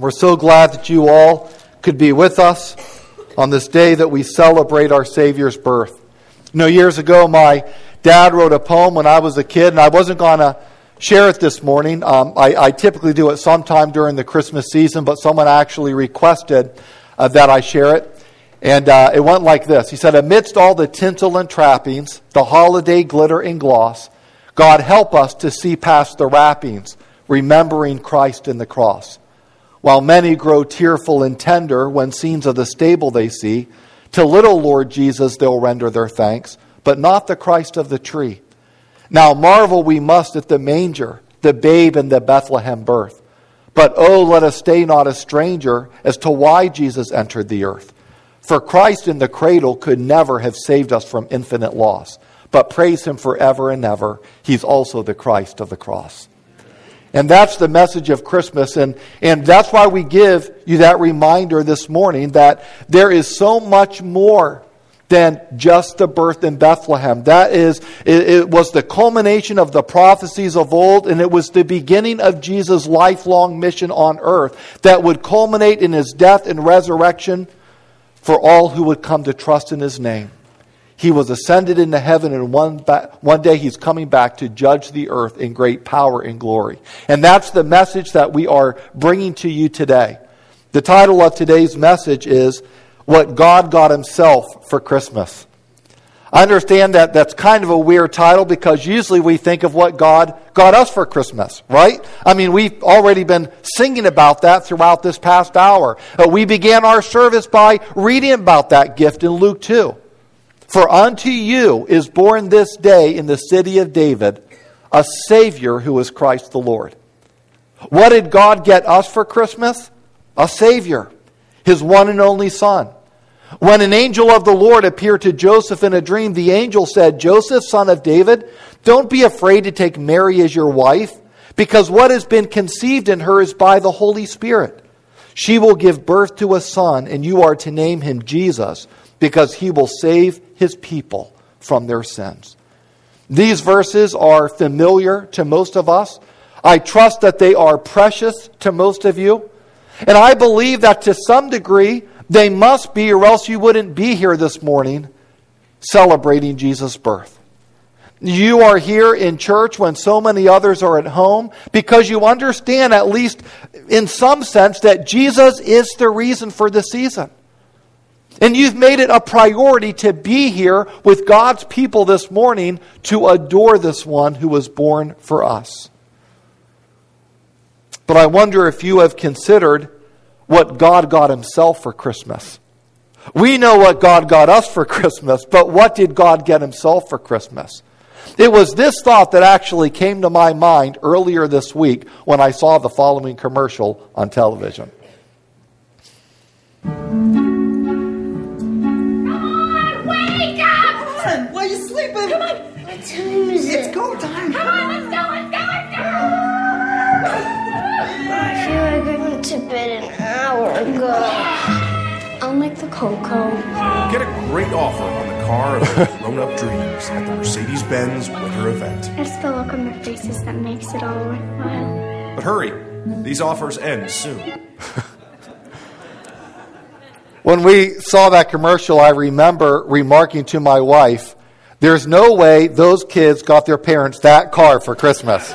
We're so glad that you all could be with us on this day that we celebrate our Savior's birth. You know, years ago, my dad wrote a poem when I was a kid, and I wasn't going to share it this morning. I typically do it sometime during the Christmas season, but someone actually requested that I share it. And it went like this. He said, "Amidst all the tinsel and trappings, the holiday glitter and gloss, God help us to see past the wrappings, remembering Christ in the cross. While many grow tearful and tender when scenes of the stable they see, to little Lord Jesus they'll render their thanks, but not the Christ of the tree. Now marvel we must at the manger, the babe in the Bethlehem birth. But oh, let us stay not a stranger as to why Jesus entered the earth. For Christ in the cradle could never have saved us from infinite loss. But praise him forever and ever. He's also the Christ of the cross." And that's the message of Christmas. And that's why we give you that reminder this morning that there is so much more than just the birth in Bethlehem. It was the culmination of the prophecies of old, and it was the beginning of Jesus' lifelong mission on earth that would culminate in his death and resurrection for all who would come to trust in his name. He was ascended into heaven, and one day he's coming back to judge the earth in great power and glory. And that's the message that we are bringing to you today. The title of today's message is What God Got Himself for Christmas. I understand that that's kind of a weird title because usually we think of what God got us for Christmas, right? I mean, we've already been singing about that throughout this past hour. We began our service by reading about that gift in Luke 2. "For unto you is born this day in the city of David a Savior who is Christ the Lord." What did God get us for Christmas? A Savior, His one and only Son. When an angel of the Lord appeared to Joseph in a dream, the angel said, "Joseph, son of David, don't be afraid to take Mary as your wife, because what has been conceived in her is by the Holy Spirit. She will give birth to a son, and you are to name him Jesus, because he will save his people from their sins." These verses are familiar to most of us. I trust that they are precious to most of you. And I believe that to some degree they must be, or else you wouldn't be here this morning celebrating Jesus' birth. You are here in church when so many others are at home because you understand, at least in some sense, that Jesus is the reason for the season. And you've made it a priority to be here with God's people this morning to adore this one who was born for us. But I wonder if you have considered what God got Himself for Christmas. We know what God got us for Christmas, but what did God get Himself for Christmas? It was this thought that actually came to my mind earlier this week when I saw the following commercial on television. Why are you sleeping? Come on. What time is it? It's go time. Come on, let's go. I feel like I went to bed an hour ago. I'll make the cocoa. Get a great offer on the car of your grown-up dreams at the Mercedes-Benz winter event. It's the look on their faces that makes it all worthwhile. But hurry, these offers end soon. When we saw that commercial, I remember remarking to my wife, "There's no way those kids got their parents that car for Christmas."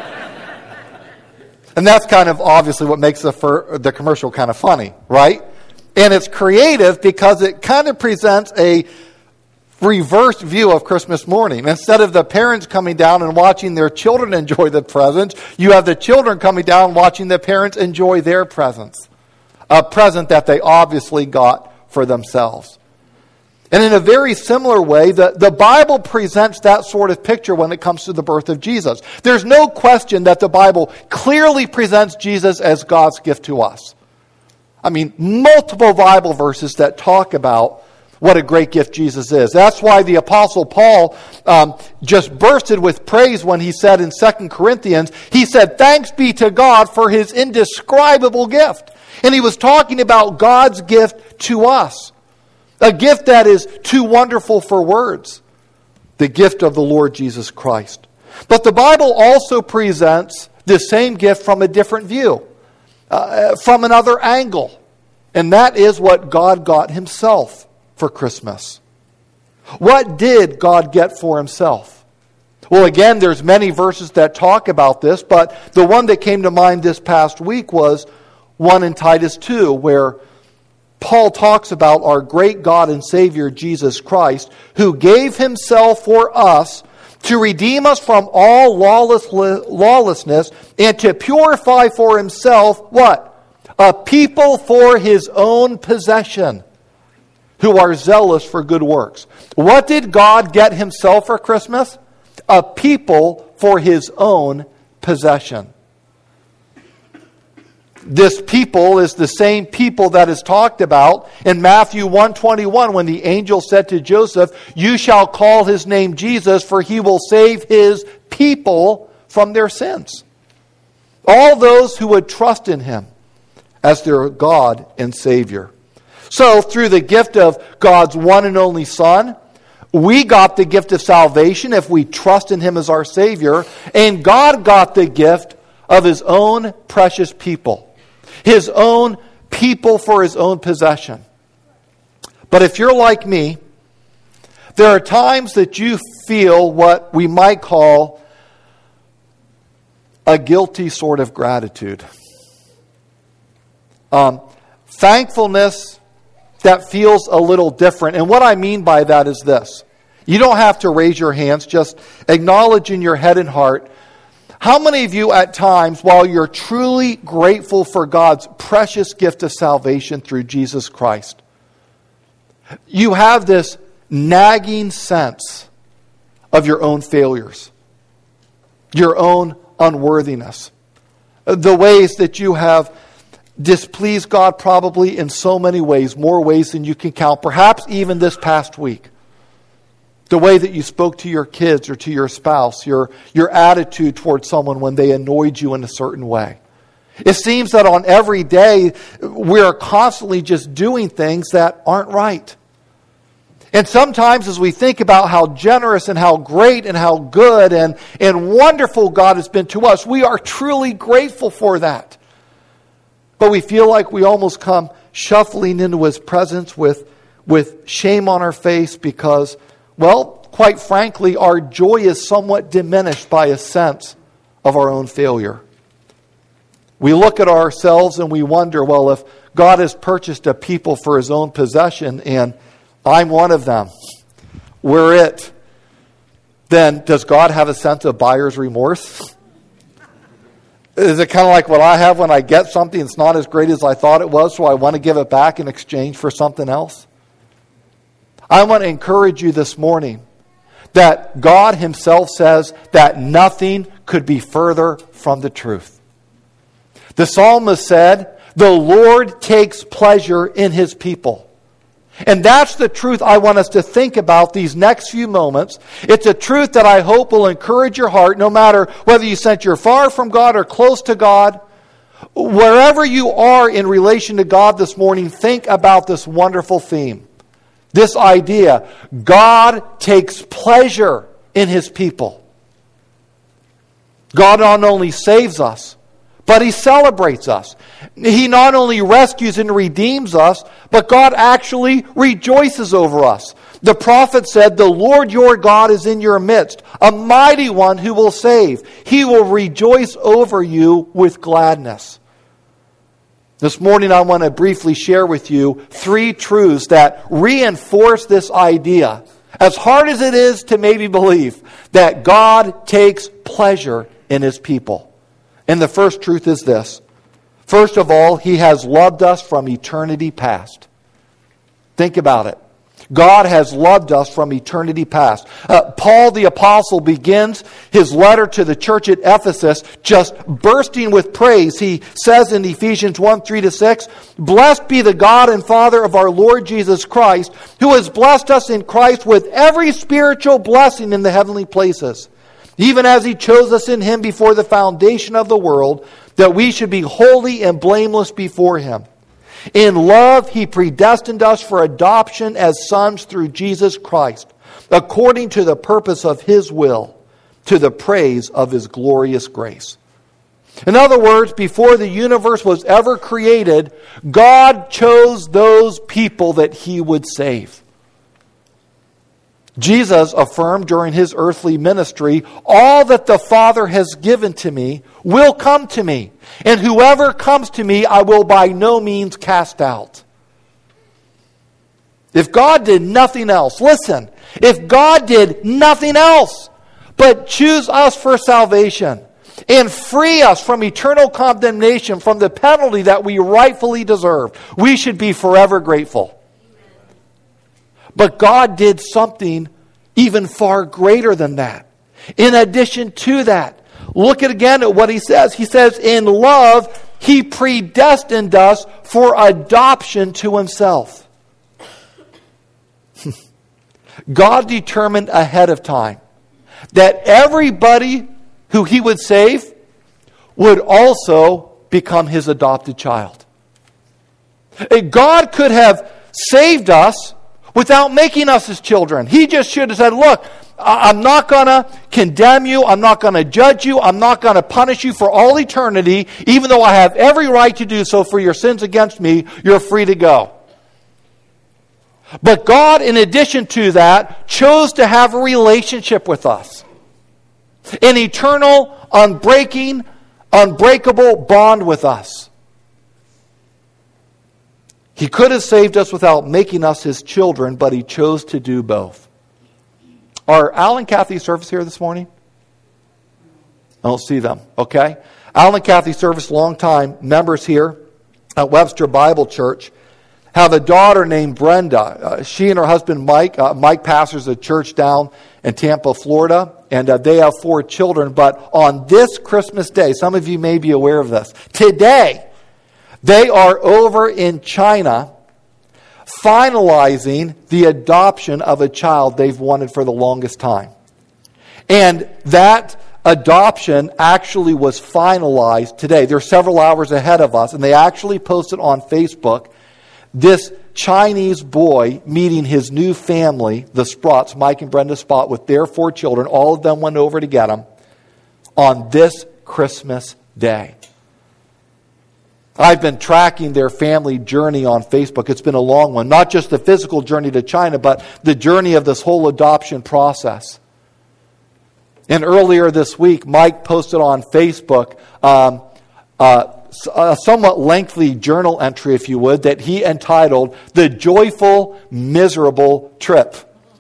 And that's kind of obviously what makes the commercial kind of funny, right? And it's creative because it kind of presents a reversed view of Christmas morning. Instead of the parents coming down and watching their children enjoy the presents, you have the children coming down watching the parents enjoy their presents. A present that they obviously got for themselves. And in a very similar way, the Bible presents that sort of picture when it comes to the birth of Jesus. There's no question that the Bible clearly presents Jesus as God's gift to us. I mean, multiple Bible verses that talk about what a great gift Jesus is. That's why the Apostle Paul just bursted with praise when he said in 2 Corinthians, he said, "Thanks be to God for His indescribable gift." And he was talking about God's gift to us. A gift that is too wonderful for words. The gift of the Lord Jesus Christ. But the Bible also presents the same gift from a different view. from another angle. And that is what God got himself for Christmas. What did God get for himself? Well, again, there's many verses that talk about this, but the one that came to mind this past week was one in Titus 2, where Paul talks about our great God and Savior, Jesus Christ, who gave himself for us to redeem us from all lawlessness and to purify for himself, what? A people for his own possession, who are zealous for good works. What did God get himself for Christmas? A people for his own possession. This people is the same people that is talked about in Matthew 1:21 when the angel said to Joseph, "You shall call his name Jesus, for he will save his people from their sins." All those who would trust in him as their God and Savior. So, through the gift of God's one and only Son, we got the gift of salvation if we trust in him as our Savior, and God got the gift of his own precious people. His own people for his own possession. But if you're like me, there are times that you feel what we might call a guilty sort of gratitude. Thankfulness that feels a little different. And what I mean by that is this. You don't have to raise your hands, just acknowledge in your head and heart. How many of you at times, while you're truly grateful for God's precious gift of salvation through Jesus Christ, you have this nagging sense of your own failures, your own unworthiness, the ways that you have displeased God probably in so many ways, more ways than you can count, perhaps even this past week. The way that you spoke to your kids or to your spouse, your attitude towards someone when they annoyed you in a certain way. It seems that on every day, we're constantly just doing things that aren't right. And sometimes as we think about how generous and how great and how good and wonderful God has been to us, we are truly grateful for that. But we feel like we almost come shuffling into his presence with shame on our face because, well, quite frankly, our joy is somewhat diminished by a sense of our own failure. We look at ourselves and we wonder, well, if God has purchased a people for his own possession and I'm one of them, we're it, then does God have a sense of buyer's remorse? Is it kind of like what I have when I get something that's not as great as I thought it was, so I want to give it back in exchange for something else? I want to encourage you this morning that God himself says that nothing could be further from the truth. The psalmist said, "The Lord takes pleasure in his people." And that's the truth I want us to think about these next few moments. It's a truth that I hope will encourage your heart, no matter whether you sense you're far from God or close to God. Wherever you are in relation to God this morning, think about this wonderful theme. This idea, God takes pleasure in his people. God not only saves us, but he celebrates us. He not only rescues and redeems us, but God actually rejoices over us. The prophet said, "The Lord your God is in your midst, a mighty one who will save. He will rejoice over you with gladness." This morning I want to briefly share with you 3 truths that reinforce this idea, as hard as it is to maybe believe, that God takes pleasure in his people. And the first truth is this. First of all, he has loved us from eternity past. Think about it. God has loved us from eternity past. Paul the Apostle begins his letter to the church at Ephesus just bursting with praise. He says in Ephesians 1:3-6, "Blessed be the God and Father of our Lord Jesus Christ, who has blessed us in Christ with every spiritual blessing in the heavenly places, even as he chose us in him before the foundation of the world, that we should be holy and blameless before him. In love, he predestined us for adoption as sons through Jesus Christ, according to the purpose of his will, to the praise of his glorious grace." In other words, before the universe was ever created, God chose those people that He would save. Jesus affirmed during His earthly ministry, all that the Father has given to me will come to me, and whoever comes to me I will by no means cast out. If God did nothing else, listen, if God did nothing else but choose us for salvation and free us from eternal condemnation, from the penalty that we rightfully deserve, we should be forever grateful. But God did something even far greater than that. In addition to that, look again at what He says. He says, in love, He predestined us for adoption to Himself. God determined ahead of time that everybody who He would save would also become His adopted child. God could have saved us without making us His children. He just should have said, look, I'm not going to condemn you. I'm not going to judge you. I'm not going to punish you for all eternity. Even though I have every right to do so for your sins against me, you're free to go. But God, in addition to that, chose to have a relationship with us. An eternal, unbreakable bond with us. He could have saved us without making us His children, but He chose to do both. Are Al and Kathy Service here this morning? I don't see them. Okay. Al and Kathy Service, longtime members here at Webster Bible Church, have a daughter named Brenda. She and her husband Mike. Mike pastors a church down in Tampa, Florida, and they have 4 children. But on this Christmas day, some of you may be aware of this, today, they are over in China finalizing the adoption of a child they've wanted for the longest time. And that adoption actually was finalized today. They're several hours ahead of us, and they actually posted on Facebook this Chinese boy meeting his new family, the Sprotts, Mike and Brenda Sprott, with their 4 children. All of them went over to get him on this Christmas day. I've been tracking their family journey on Facebook. It's been a long one. Not just the physical journey to China, but the journey of this whole adoption process. And earlier this week, Mike posted on Facebook a somewhat lengthy journal entry, if you would, that he entitled, "The Joyful, Miserable Trip."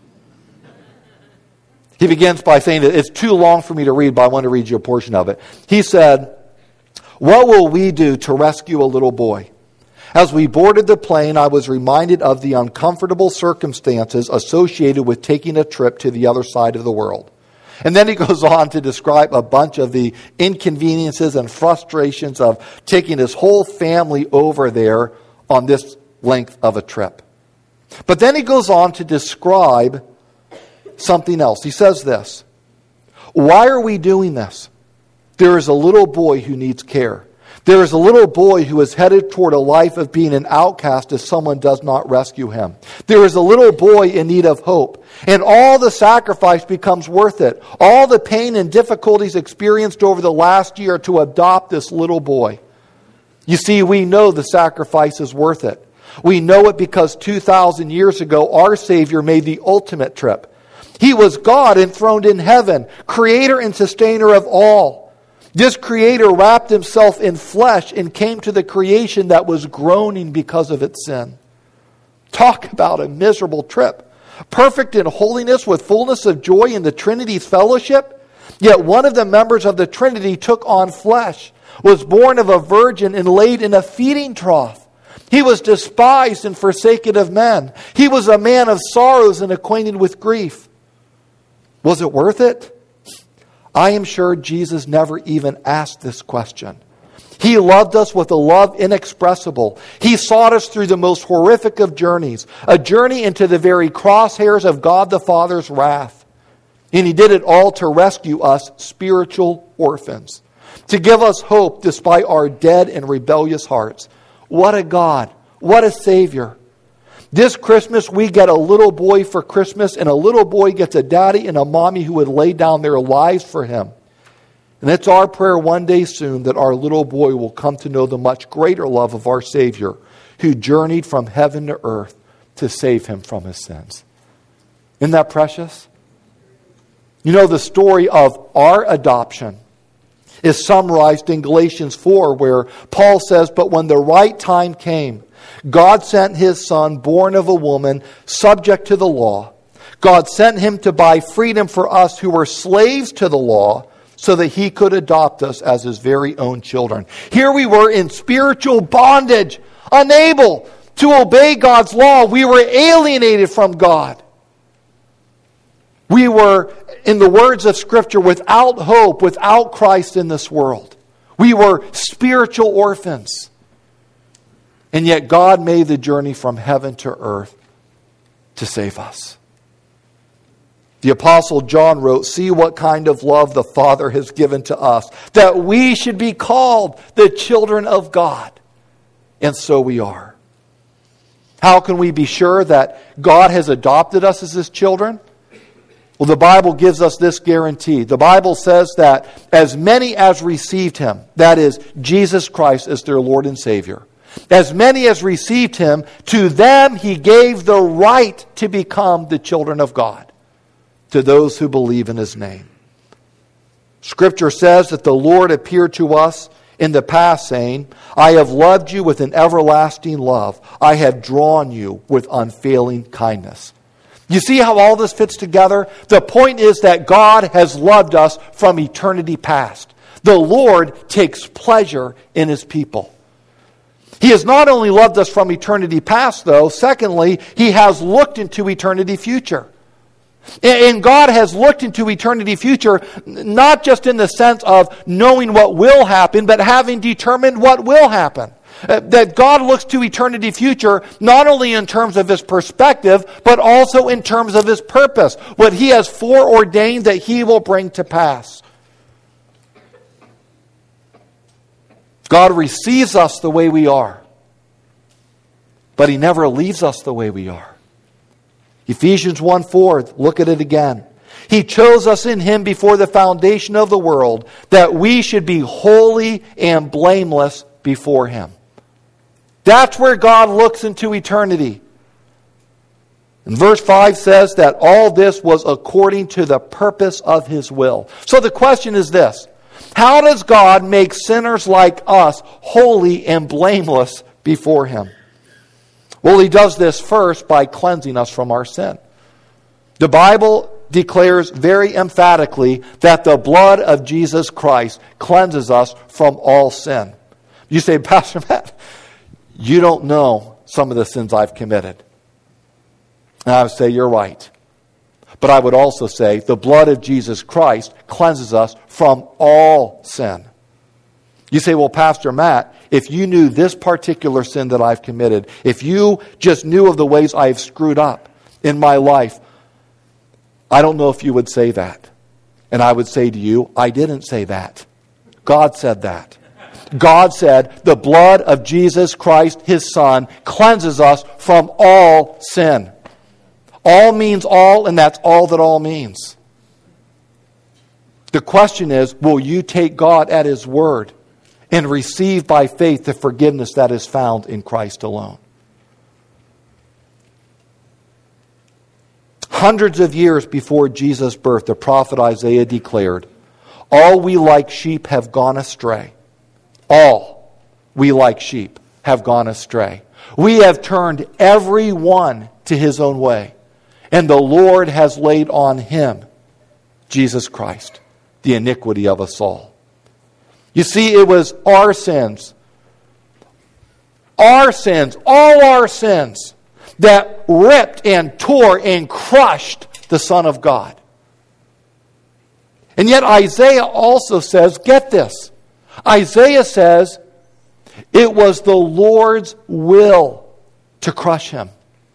He begins by saying that it's too long for me to read, but I want to read you a portion of it. He said, "What will we do to rescue a little boy? As we boarded the plane, I was reminded of the uncomfortable circumstances associated with taking a trip to the other side of the world." And then he goes on to describe a bunch of the inconveniences and frustrations of taking his whole family over there on this length of a trip. But then he goes on to describe something else. He says this, "Why are we doing this? There is a little boy who needs care. There is a little boy who is headed toward a life of being an outcast if someone does not rescue him. There is a little boy in need of hope. And all the sacrifice becomes worth it. All the pain and difficulties experienced over the last year to adopt this little boy. You see, we know the sacrifice is worth it. We know it because 2,000 years ago, our Savior made the ultimate trip. He was God enthroned in heaven, creator and sustainer of all. This Creator wrapped Himself in flesh and came to the creation that was groaning because of its sin." Talk about a miserable trip. Perfect in holiness with fullness of joy in the Trinity's fellowship. Yet one of the members of the Trinity took on flesh, was born of a virgin and laid in a feeding trough. He was despised and forsaken of men. He was a man of sorrows and acquainted with grief. Was it worth it? I am sure Jesus never even asked this question. He loved us with a love inexpressible. He sought us through the most horrific of journeys, a journey into the very crosshairs of God the Father's wrath. And He did it all to rescue us spiritual orphans, to give us hope despite our dead and rebellious hearts. What a God! What a Savior! This Christmas, we get a little boy for Christmas, and a little boy gets a daddy and a mommy who would lay down their lives for him. And it's our prayer one day soon that our little boy will come to know the much greater love of our Savior, who journeyed from heaven to earth to save him from his sins. Isn't that precious? You know, the story of our adoption is summarized in Galatians 4, where Paul says, "But when the right time came, God sent his Son, born of a woman, subject to the law. God sent him to buy freedom for us who were slaves to the law, so that he could adopt us as his very own children." Here we were in spiritual bondage, unable to obey God's law. We were alienated from God. We were, in the words of Scripture, without hope, without Christ in this world. We were spiritual orphans. And yet God made the journey from heaven to earth to save us. The Apostle John wrote, "See what kind of love the Father has given to us, that we should be called the children of God." And so we are. How can we be sure that God has adopted us as his children? Well, the Bible gives us this guarantee. The Bible says that as many as received him, that is, Jesus Christ as their Lord and Savior, as many as received him, to them he gave the right to become the children of God, to those who believe in his name. Scripture says that the Lord appeared to us in the past, saying, "I have loved you with an everlasting love. I have drawn you with unfailing kindness." You see how all this fits together? The point is that God has loved us from eternity past. The Lord takes pleasure in his people. He has not only loved us from eternity past, though. Secondly, he has looked into eternity future. And God has looked into eternity future, not just in the sense of knowing what will happen, but having determined what will happen. That God looks to eternity future not only in terms of his perspective, but also in terms of his purpose, what he has foreordained that he will bring to pass. God receives us the way we are, but he never leaves us the way we are. Ephesians 1:4, look at it again. He chose us in him before the foundation of the world, that we should be holy and blameless before him. That's where God looks into eternity. And verse 5 says that all this was according to the purpose of his will. So the question is this: how does God make sinners like us holy and blameless before him? Well, he does this first by cleansing us from our sin. The Bible declares very emphatically that the blood of Jesus Christ cleanses us from all sin. You say, "Pastor Matt, you don't know some of the sins I've committed." And I would say, you're right. But I would also say the blood of Jesus Christ cleanses us from all sin. You say, "Well, Pastor Matt, if you knew this particular sin that I've committed, if you just knew of the ways I've screwed up in my life," I don't know if you would say that. And I would say to you, I didn't say that. God said that. God said the blood of Jesus Christ, his Son, cleanses us from all sin. All means all, and that's all that all means. The question is, will you take God at his word and receive by faith the forgiveness that is found in Christ alone? Hundreds of years before Jesus' birth, the prophet Isaiah declared, "All we like sheep have gone astray. All we like sheep have gone astray. We have turned every one to his own way. And the Lord has laid on him," Jesus Christ, "the iniquity of us all." You see, it was our sins, all our sins, that ripped and tore and crushed the Son of God. And yet Isaiah also says, get this, Isaiah says, it was the Lord's will to crush him.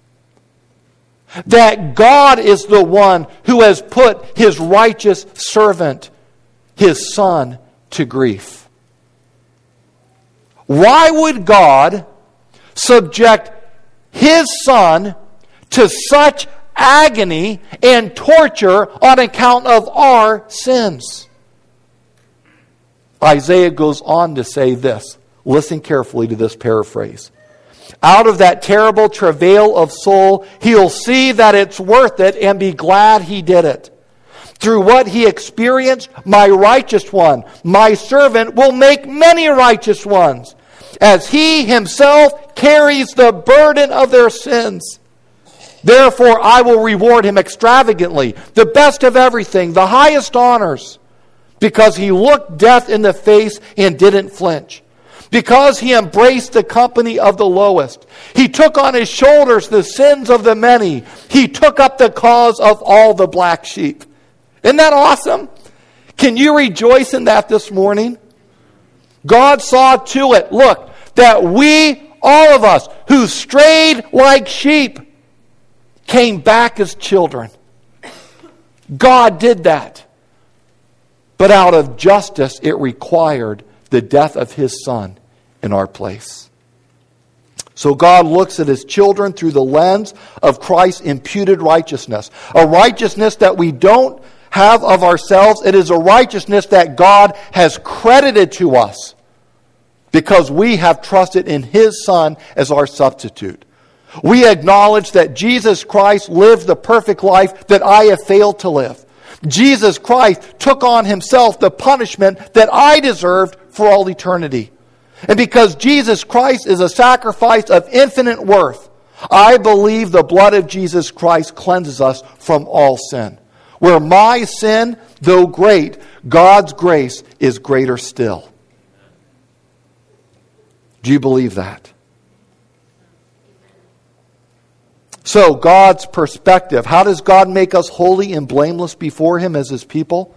That God is the one who has put his righteous servant, his Son, to grief. Why would God subject his Son to such agony and torture on account of our sins? Isaiah goes on to say this. Listen carefully to this paraphrase. Out of that terrible travail of soul, he'll see that it's worth it and be glad he did it. Through what he experienced, my righteous one, my servant, will make many righteous ones, as he himself carries the burden of their sins. Therefore, I will reward him extravagantly, the best of everything, the highest honors, because he looked death in the face and didn't flinch. Because he embraced the company of the lowest. He took on his shoulders the sins of the many. He took up the cause of all the black sheep. Isn't that awesome? Can you rejoice in that this morning? God saw to it, look, that we, all of us, who strayed like sheep, came back as children. God did that. But out of justice, it required the death of his Son in our place. So God looks at his children through the lens of Christ's imputed righteousness. A righteousness that we don't have of ourselves. It is a righteousness that God has credited to us because we have trusted in his Son as our substitute. We acknowledge that Jesus Christ lived the perfect life that I have failed to live. Jesus Christ took on himself the punishment that I deserved for all eternity. And because Jesus Christ is a sacrifice of infinite worth, I believe the blood of Jesus Christ cleanses us from all sin. Where my sin, though great, God's grace is greater still. Do you believe that? So, God's perspective. How does God make us holy and blameless before him as his people?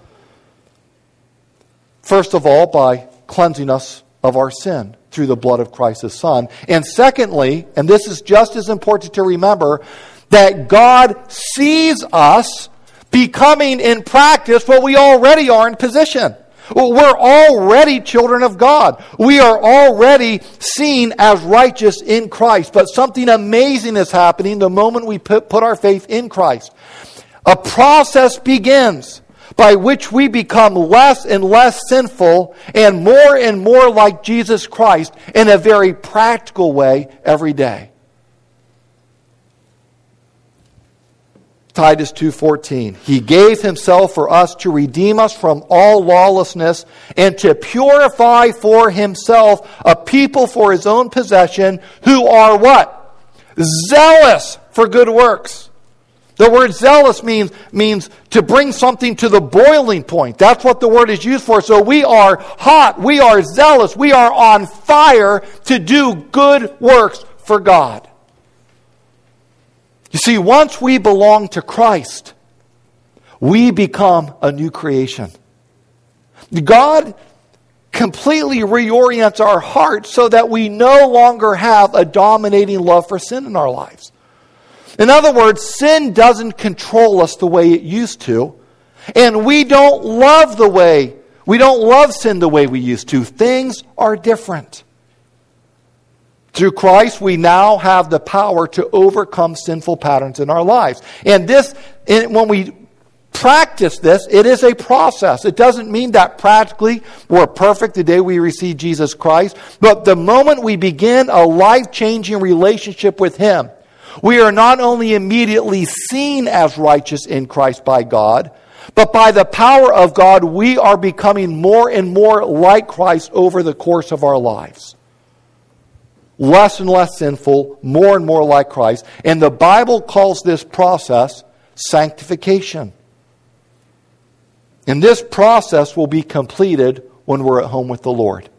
First of all, by cleansing us of our sin through the blood of Christ his Son. And secondly, and this is just as important to remember, that God sees us becoming in practice what we already are in position. We're already children of God. We are already seen as righteous in Christ. But something amazing is happening the moment we put our faith in Christ. A process begins by which we become less and less sinful and more like Jesus Christ in a very practical way every day. Titus 2:14. He gave himself for us to redeem us from all lawlessness and to purify for himself a people for his own possession who are what? Zealous for good works. The word zealous means to bring something to the boiling point. That's what the word is used for. So we are hot, we are zealous, we are on fire to do good works for God. You see, once we belong to Christ, we become a new creation. God completely reorients our hearts so that we no longer have a dominating love for sin in our lives. In other words, sin doesn't control us the way it used to, and we don't love sin the way we used to. Things are different. Through Christ, we now have the power to overcome sinful patterns in our lives. And when we practice this, it is a process. It doesn't mean that practically we're perfect the day we receive Jesus Christ. But the moment we begin a life-changing relationship with him, we are not only immediately seen as righteous in Christ by God, but by the power of God, we are becoming more and more like Christ over the course of our lives. Less and less sinful, more and more like Christ. And the Bible calls this process sanctification. And this process will be completed when we're at home with the Lord.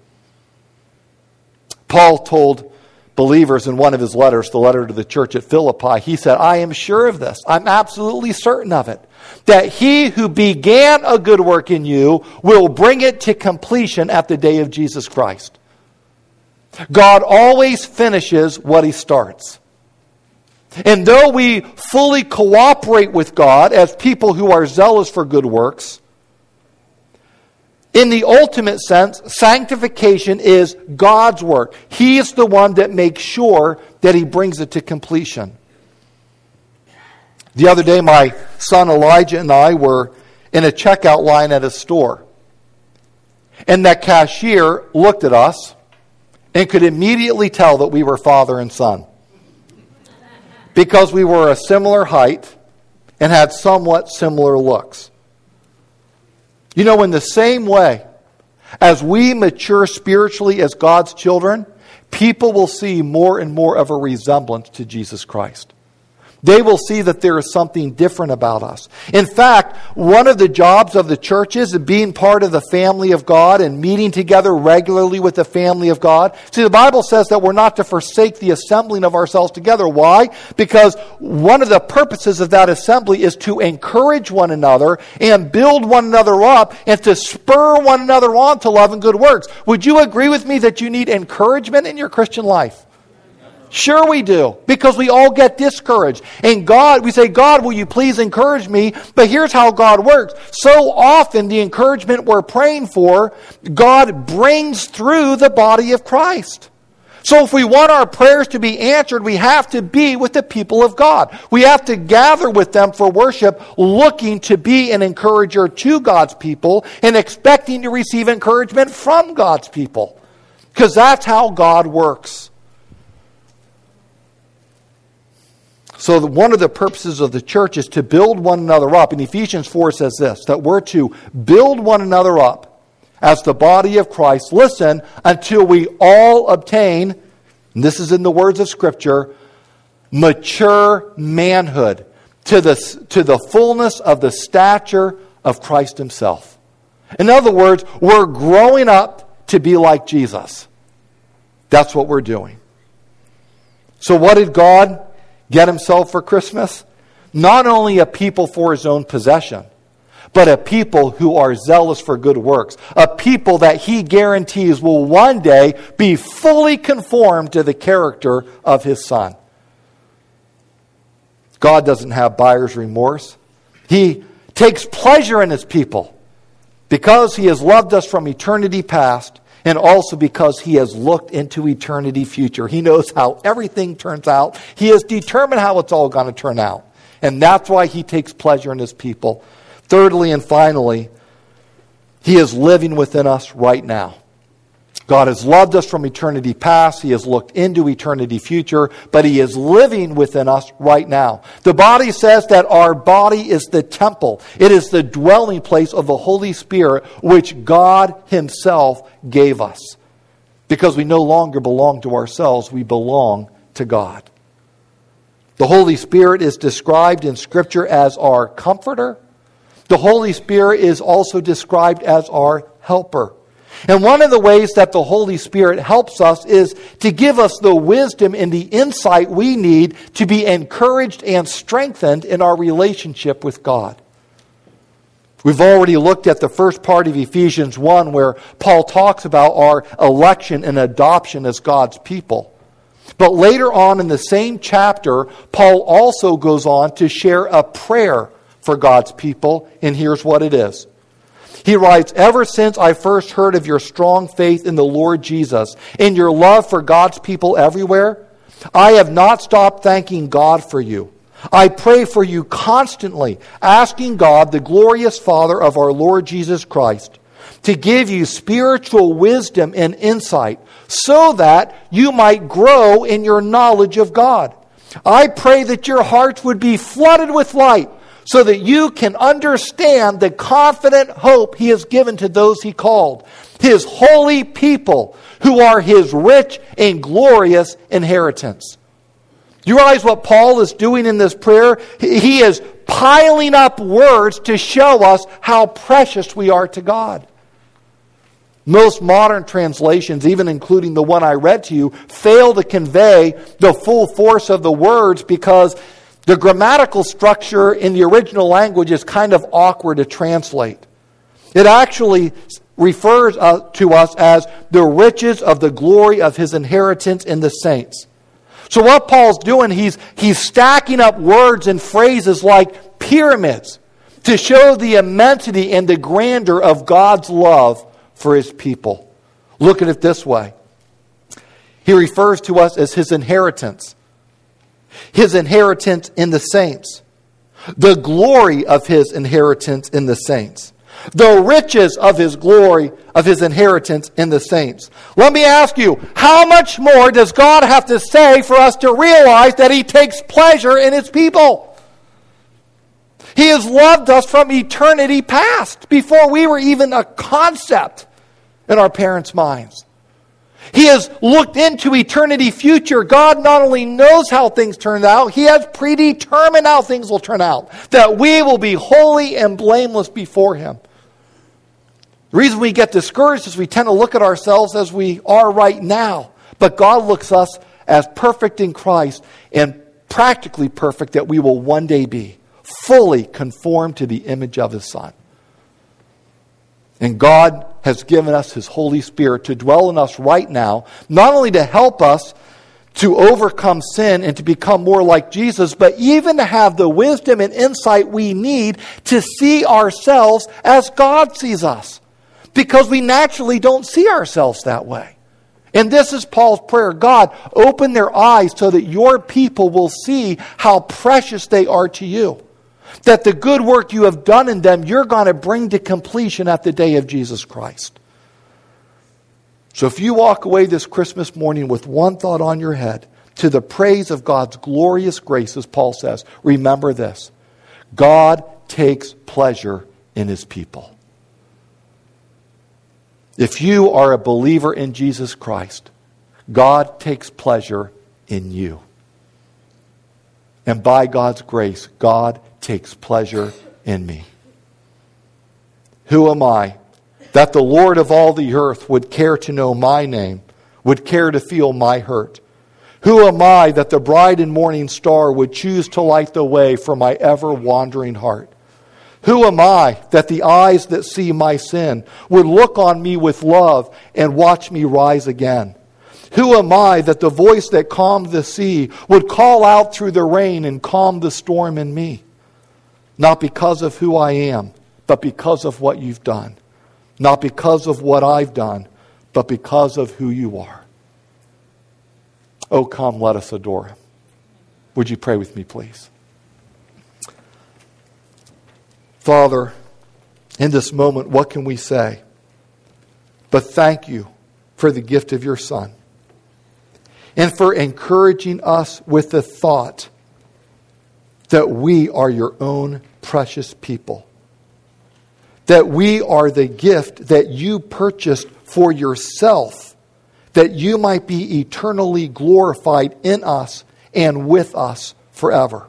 Paul told believers in one of his letters, the letter to the church at Philippi, he said, I am sure of this. I'm absolutely certain of it. That he who began a good work in you will bring it to completion at the day of Jesus Christ. God always finishes what he starts. And though we fully cooperate with God as people who are zealous for good works, in the ultimate sense, sanctification is God's work. He is the one that makes sure that he brings it to completion. The other day, my son Elijah and I were in a checkout line at a store. And that cashier looked at us and could immediately tell that we were father and son, because we were a similar height and had somewhat similar looks. You know, in the same way, as we mature spiritually as God's children, people will see more and more of a resemblance to Jesus Christ. They will see that there is something different about us. In fact, one of the jobs of the churches is being part of the family of God and meeting together regularly with the family of God. See, the Bible says that we're not to forsake the assembling of ourselves together. Why? Because one of the purposes of that assembly is to encourage one another and build one another up and to spur one another on to love and good works. Would you agree with me that you need encouragement in your Christian life? Sure we do, because we all get discouraged. And God, we say, God, will you please encourage me? But here's how God works. So often the encouragement we're praying for, God brings through the body of Christ. So if we want our prayers to be answered, we have to be with the people of God. We have to gather with them for worship, looking to be an encourager to God's people and expecting to receive encouragement from God's people. Because that's how God works. So one of the purposes of the church is to build one another up. And Ephesians 4 says this, that we're to build one another up as the body of Christ, listen, until we all obtain, and this is in the words of Scripture, mature manhood, to the fullness of the stature of Christ Himself. In other words, we're growing up to be like Jesus. That's what we're doing. So what did God get Himself for Christmas? Not only a people for His own possession, but a people who are zealous for good works. A people that He guarantees will one day be fully conformed to the character of His Son. God doesn't have buyer's remorse. He takes pleasure in His people because He has loved us from eternity past, and also because He has looked into eternity future. He knows how everything turns out. He has determined how it's all going to turn out. And that's why He takes pleasure in His people. Thirdly and finally, He is living within us right now. God has loved us from eternity past. He has looked into eternity future, but He is living within us right now. The body says that our body is the temple. It is the dwelling place of the Holy Spirit, which God Himself gave us. Because we no longer belong to ourselves, we belong to God. The Holy Spirit is described in Scripture as our comforter. The Holy Spirit is also described as our helper. And one of the ways that the Holy Spirit helps us is to give us the wisdom and the insight we need to be encouraged and strengthened in our relationship with God. We've already looked at the first part of Ephesians 1 where Paul talks about our election and adoption as God's people. But later on in the same chapter, Paul also goes on to share a prayer for God's people, and here's what it is. He writes, ever since I first heard of your strong faith in the Lord Jesus and your love for God's people everywhere, I have not stopped thanking God for you. I pray for you constantly, asking God, the glorious Father of our Lord Jesus Christ, to give you spiritual wisdom and insight so that you might grow in your knowledge of God. I pray that your hearts would be flooded with light, so that you can understand the confident hope He has given to those He called, His holy people, who are His rich and glorious inheritance. You realize what Paul is doing in this prayer? He is piling up words to show us how precious we are to God. Most modern translations, even including the one I read to you, fail to convey the full force of the words because the grammatical structure in the original language is kind of awkward to translate. It actually refers to us as the riches of the glory of His inheritance in the saints. So what Paul's doing, he's stacking up words and phrases like pyramids to show the immensity and the grandeur of God's love for His people. Look at it this way. He refers to us as His inheritance. His inheritance in the saints. The glory of His inheritance in the saints. the riches of his glory, of his inheritance in the saints. Let me ask you, how much more does God have to say for us to realize that he takes pleasure in his people? He has loved us from eternity past, before we were even a concept in our parents' minds. He has looked into eternity future. God not only knows how things turn out, he has predetermined how things will turn out, that we will be holy and blameless before him. The reason we get discouraged is we tend to look at ourselves as we are right now. But God looks at us as perfect in Christ and practically perfect that we will one day be, fully conformed to the image of his Son. And God has given us his Holy Spirit to dwell in us right now, not only to help us to overcome sin and to become more like Jesus, but even to have the wisdom and insight we need to see ourselves as God sees us. Because we naturally don't see ourselves that way. And this is Paul's prayer. God, open their eyes so that your people will see how precious they are to you. That the good work you have done in them, you're going to bring to completion at the day of Jesus Christ. So if you walk away this Christmas morning with one thought on your head, to the praise of God's glorious grace, as Paul says, remember this: God takes pleasure in his people. If you are a believer in Jesus Christ, God takes pleasure in you. And by God's grace, God takes pleasure in me. Who am I that the Lord of all the earth would care to know my name, would care to feel my hurt? Who am I that the bright and morning star would choose to light the way for my ever-wandering heart? Who am I that the eyes that see my sin would look on me with love and watch me rise again? Who am I that the voice that calmed the sea would call out through the rain and calm the storm in me? Not because of who I am, but because of what you've done. Not because of what I've done, but because of who you are. Oh, come, let us adore him. Would you pray with me, please? Father, in this moment, what can we say but thank you for the gift of your Son and for encouraging us with the thought that we are your own precious people, that we are the gift that you purchased for yourself, that you might be eternally glorified in us and with us forever.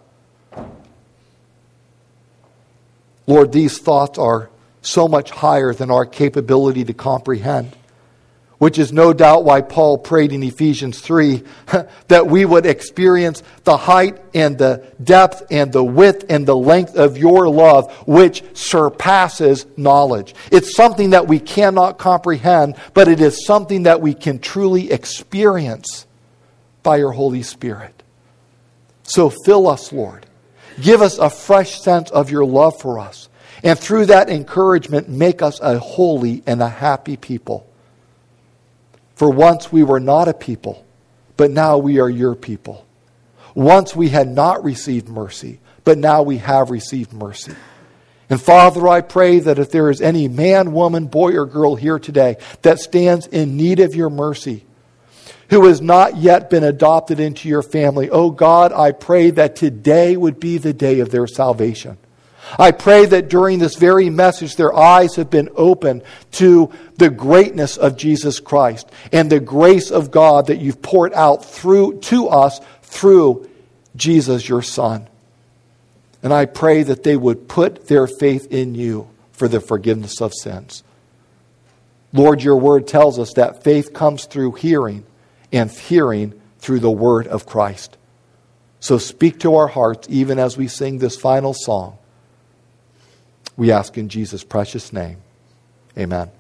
Lord, these thoughts are so much higher than our capability to comprehend, which is no doubt why Paul prayed in Ephesians 3 that we would experience the height and the depth and the width and the length of your love, which surpasses knowledge. It's something that we cannot comprehend, but it is something that we can truly experience by your Holy Spirit. So fill us, Lord. Give us a fresh sense of your love for us. And through that encouragement, make us a holy and a happy people. For once we were not a people, but now we are your people. Once we had not received mercy, but now we have received mercy. And Father, I pray that if there is any man, woman, boy, or girl here today that stands in need of your mercy, who has not yet been adopted into your family, oh God, I pray that today would be the day of their salvation. I pray that during this very message, their eyes have been opened to the greatness of Jesus Christ and the grace of God that you've poured out to us through Jesus, your Son. And I pray that they would put their faith in you for the forgiveness of sins. Lord, your word tells us that faith comes through hearing, and hearing through the word of Christ. So speak to our hearts even as we sing this final song. We ask in Jesus' precious name. Amen.